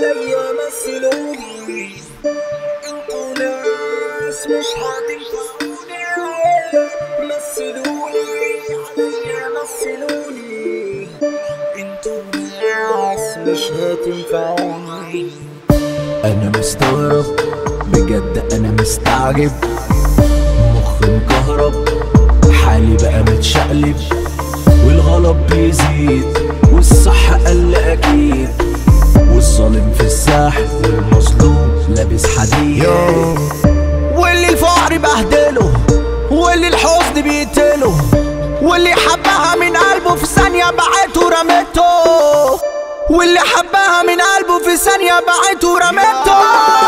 عليا مثلوني، انتوا ناس مش هتنفعوني. مثلوني عليا مثلوني، انتوا ناس مش هتنفعوني. انا مستغرب بجد، انا مستعجب، مخي مكهرب، حالي بقى متشقلب، والغلط بيزيد والصح قل اكيد، والظالم في الساحل والمظلوم لابس حديد، واللي الفقر بهدله، واللي الحزن بيقتله، واللي حبها من قلبه في ثانية بعته ورمته، واللي حبها من قلبه في ثانية بعته ورمته.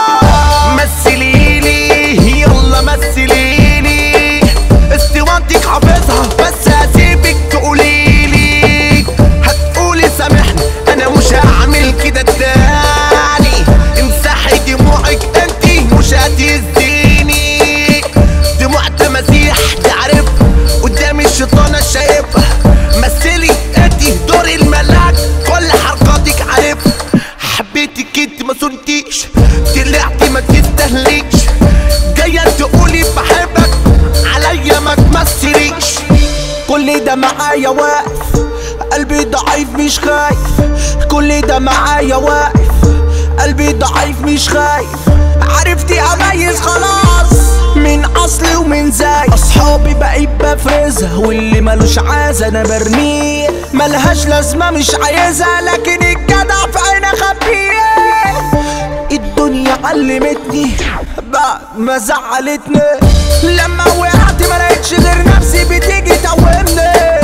مثليلي يلا مثليلي، استوانتك حافظها بس هسيبك تقوليلي، هتقولي سامحني انا مش هعمل كده تاني، امسحي دموعك انتي مش هتهزيني، دموع تماسيح تعرف قدام الشيطانة شايفها، مثلي انتي دور الملاك كل حركاتك عارفها، حبيتك انت ما صنتيش طلعتي ما تستهليش، جاية تقولي بحبك عليا ما تمثليش، كل ده معايا واقف قلبي ضعيف مش خايف، كل ده معايا واقف قلبي ضعيف مش خايف، عرفتي اميز خلاص من اصلي ومن زي، اصحابي بقيت بفرزها واللي ملوش عازة انا برميه، ملهاش لازمة مش عايزها لكن الجدع في عيني اخبيه، الدنيا علمتني بعد ما زعلتني، لما وقعت ما لقيتش غير نفسي بتيجي توهمني،